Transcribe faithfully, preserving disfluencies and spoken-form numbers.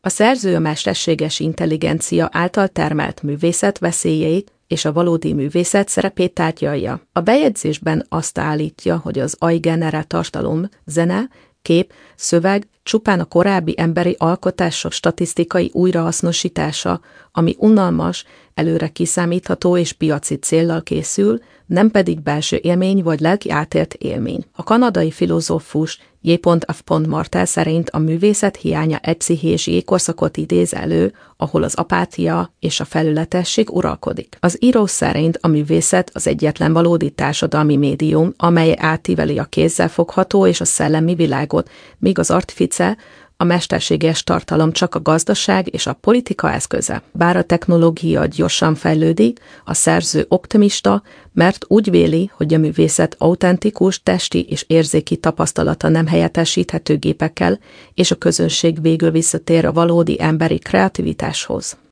A szerző a mesterséges intelligencia által termelt művészet veszélyeit és a valódi művészet szerepét tárgyalja. A bejegyzésben azt állítja, hogy az á i generált tartalom, zene, kép, szöveg csupán a korábbi emberi alkotások statisztikai újrahasznosítása, ami unalmas, előre kiszámítható és piaci céllal készül, nem pedig belső élmény vagy lelki átélt élmény. A kanadai filozófus J F Martel szerint a művészet hiánya egy pszichés jégkorszakot idéz elő, ahol az apátia és a felületesség uralkodik. Az író szerint a művészet az egyetlen valódi társadalmi médium, amely átíveli a kézzel fogható és a szellemi világot, míg az artifice, a mesterséges tartalom csak a gazdaság és a politika eszköze. Bár a technológia gyorsan fejlődik, a szerző optimista, mert úgy véli, hogy a művészet autentikus, testi és érzéki tapasztalata nem helyettesíthető gépekkel, és a közönség végül visszatér a valódi emberi kreativitáshoz.